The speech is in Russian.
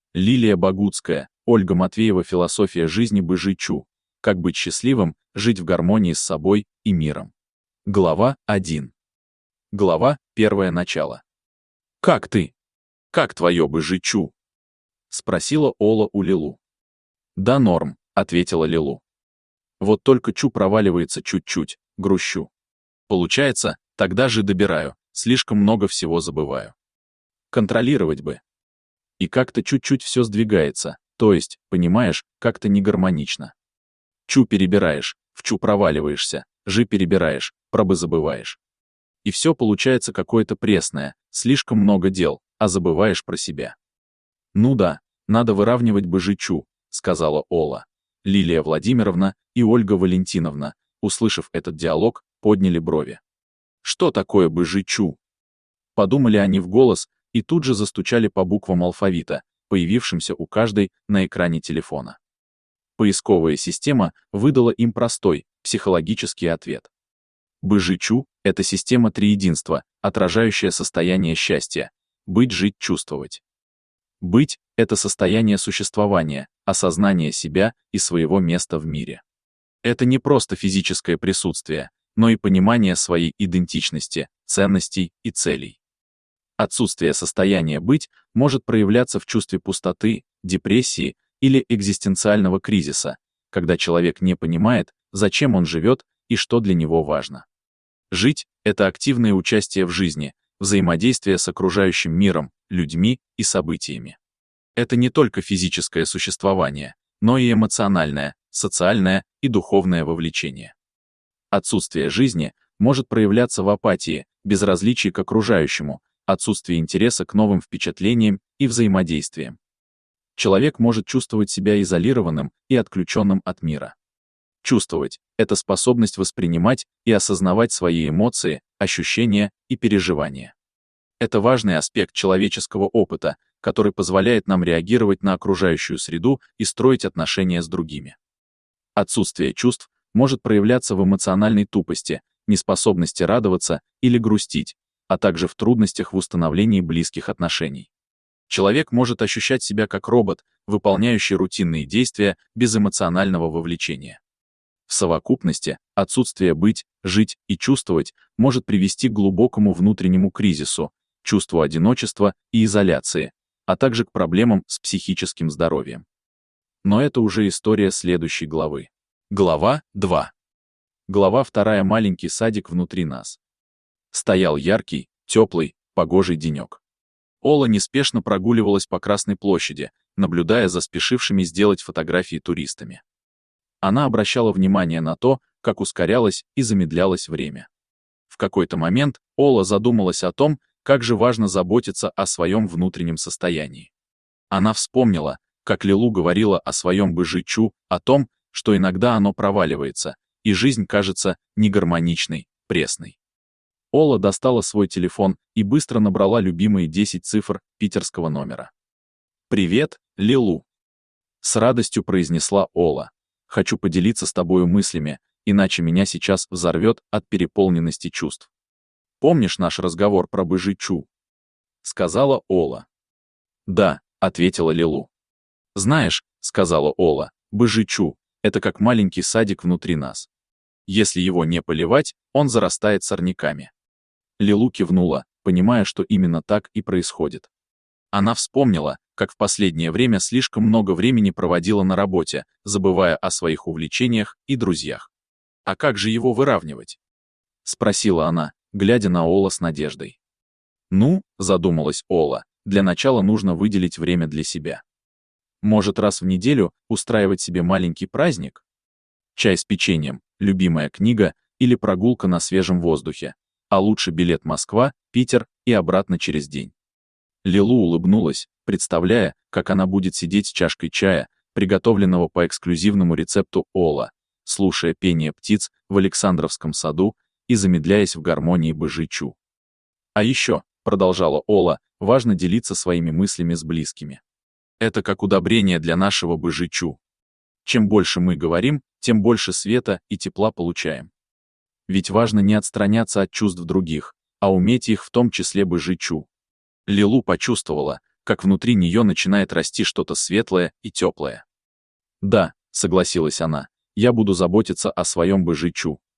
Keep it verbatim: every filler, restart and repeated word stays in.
Лилия Богуцкая, Ольга Матвеева. Философия жизни. Быжичу. Как быть счастливым, жить в гармонии с собой и миром. Глава один. Глава первая. Начало. «Как ты? Как твое быжичу?» — спросила Ола у Лилу. «Да норм», — ответила Лилу. «Вот только чу проваливается чуть-чуть, грущу. Получается, тогда же добираю, слишком много всего забываю. Контролировать бы. И как-то чуть-чуть все сдвигается, то есть, понимаешь, как-то не гармонично. Чу перебираешь, в чу проваливаешься, жи перебираешь, пробы забываешь. И все получается какое-то пресное, слишком много дел, а забываешь про себя. Ну да, надо выравнивать быжичу», — сказала Ола. Лилия Владимировна и Ольга Валентиновна, услышав этот диалог, подняли брови. «Что такое быжичу?» Подумали они в голос и тут же застучали по буквам алфавита, появившимся у каждой на экране телефона. Поисковая система выдала им простой, психологический ответ. Быжичу — это система триединства, отражающая состояние счастья. Быть, жить, чувствовать. Быть — это состояние существования, осознание себя и своего места в мире. Это не просто физическое присутствие, но и понимание своей идентичности, ценностей и целей. Отсутствие состояния быть может проявляться в чувстве пустоты, депрессии или экзистенциального кризиса, когда человек не понимает, зачем он живет и что для него важно. Жить — это активное участие в жизни, взаимодействие с окружающим миром, людьми и событиями. Это не только физическое существование, но и эмоциональное, социальное и духовное вовлечение. Отсутствие жизни может проявляться в апатии, безразличии к окружающему, отсутствии интереса к новым впечатлениям и взаимодействиям. Человек может чувствовать себя изолированным и отключенным от мира. Чувствовать — это способность воспринимать и осознавать свои эмоции, ощущения и переживания. Это важный аспект человеческого опыта, который позволяет нам реагировать на окружающую среду и строить отношения с другими. Отсутствие чувств может проявляться в эмоциональной тупости, неспособности радоваться или грустить, а также в трудностях в установлении близких отношений. Человек может ощущать себя как робот, выполняющий рутинные действия без эмоционального вовлечения. В совокупности отсутствие быть, жить и чувствовать может привести к глубокому внутреннему кризису, чувству одиночества и изоляции, а также к проблемам с психическим здоровьем. Но это уже история следующей главы. Глава два. Глава вторая. Маленький садик внутри нас. Стоял яркий, теплый, погожий денек. Ола неспешно прогуливалась по Красной площади, наблюдая за спешившими сделать фотографии туристами. Она обращала внимание на то, как ускорялось и замедлялось время. В какой-то момент Ола задумалась о том, как же важно заботиться о своем внутреннем состоянии. Она вспомнила, как Лилу говорила о своем быжичу, о том, что иногда оно проваливается, и жизнь кажется негармоничной, пресной. Ола достала свой телефон и быстро набрала любимые десять цифр питерского номера. «Привет, Лилу!» С радостью произнесла Ола. «Хочу поделиться с тобою мыслями, иначе меня сейчас взорвет от переполненности чувств. Помнишь наш разговор про быжичу?» — сказала Ола. «Да», — ответила Лилу. «Знаешь», — сказала Ола, — «быжичу — это как маленький садик внутри нас. Если его не поливать, он зарастает сорняками». Лилу кивнула, понимая, что именно так и происходит. Она вспомнила, как в последнее время слишком много времени проводила на работе, забывая о своих увлечениях и друзьях. «А как же его выравнивать?» — спросила она, глядя на Ола с надеждой. «Ну, — задумалась Ола, — для начала нужно выделить время для себя. Может, раз в неделю устраивать себе маленький праздник? Чай с печеньем, любимая книга или прогулка на свежем воздухе, а лучше билет Москва, Питер и обратно через день». Лилу улыбнулась, представляя, как она будет сидеть с чашкой чая, приготовленного по эксклюзивному рецепту Ола, слушая пение птиц в Александровском саду и замедляясь в гармонии быжичу. «А еще, — продолжала Ола, — важно делиться своими мыслями с близкими. Это как удобрение для нашего быжичу. Чем больше мы говорим, тем больше света и тепла получаем. Ведь важно не отстраняться от чувств других, а уметь их в том числе быжичу». Лилу почувствовала, как внутри нее начинает расти что-то светлое и теплое. «Да», — согласилась она, — «я буду заботиться о своем Бэжичу,